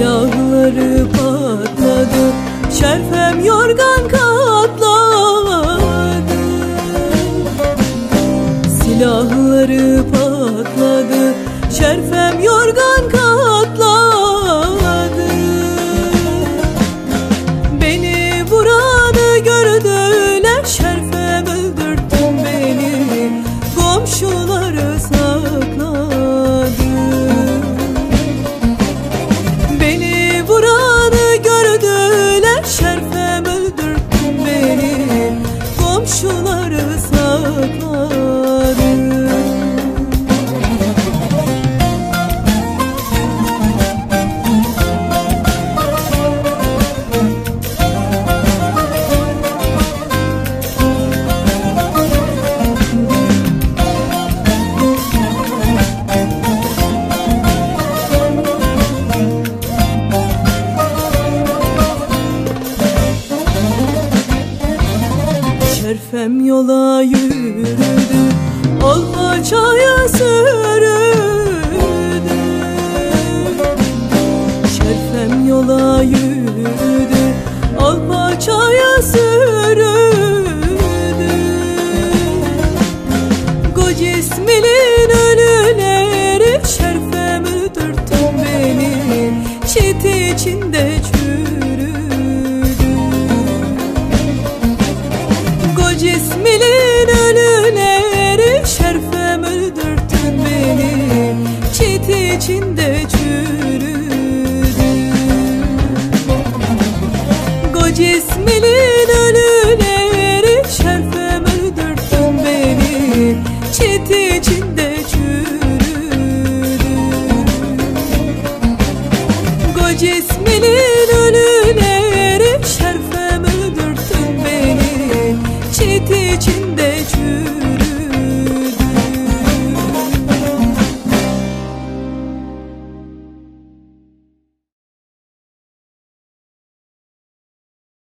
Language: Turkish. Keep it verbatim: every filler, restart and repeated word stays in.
Silahları patladı, şerfem yorgan katladı. Silahları patladı, şerfem yorgan katladı. Beni vuranı gördüler, şerfem öldürdün beni, komşuları sakladı. Beni vuranı gördüler, şerfem öldürdün beni, komşuları sakladı. Şerfem yola yürüdü, ol paçaya sürüdü. Şerfem yola yürüdü, ol paçaya sürüdü. Koca İsmail'in ölüleri, şerfem öldürdün beni, çit içinde çürüdü. Koca İsmail'in ölüleri, şerfem öldürdün beni, çit içinde çürüdü. Koca İsmail'in ölüleri, şerfem öldürdün beni, çit içinde çürüdü. Koca İsmail'in ölüleri, şerfem öldürdün beni, çit içinde çürüdü. Koca İsmail'in ölüleri, şerfem öldürdün beni, çit içinde çürüdü. Koca İsmail'in ölüleri, şerfem öldürdün beni, çit içinde çürüdü. Koca İsmail'in